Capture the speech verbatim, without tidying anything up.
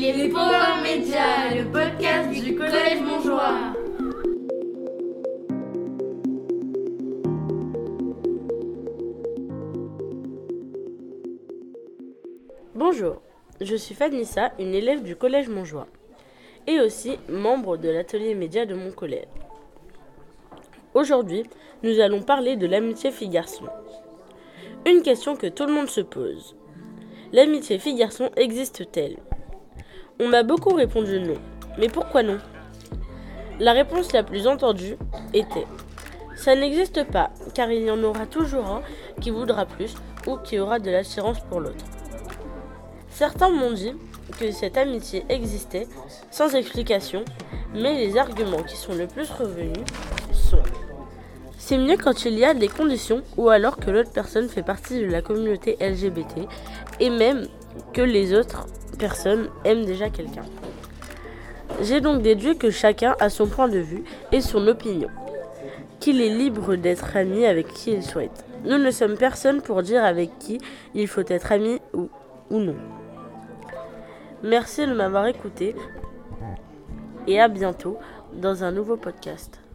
Les Power Médias, le podcast du Collège Montjoie. Bonjour, je suis Fanissa, une élève du Collège Montjoie et aussi membre de l'atelier média de mon collège. Aujourd'hui, nous allons parler de l'amitié fille-garçon. Une question que tout le monde se pose. L'amitié fille-garçon existe-t-elle ? On m'a beaucoup répondu non. Mais pourquoi non ? La réponse la plus entendue était « Ça n'existe pas, car il y en aura toujours un qui voudra plus ou qui aura de l'attirance pour l'autre. » Certains m'ont dit que cette amitié existait sans explication, mais les arguments qui sont le plus revenus sont « C'est mieux quand il y a des conditions ou alors que l'autre personne fait partie de la communauté L G B T et même que les autres personnes aiment déjà quelqu'un. » J'ai donc déduit que chacun a son point de vue et son opinion, qu'il est libre d'être ami avec qui il souhaite. Nous ne sommes personne pour dire avec qui il faut être ami ou, ou non. Merci de m'avoir écouté et à bientôt dans un nouveau podcast.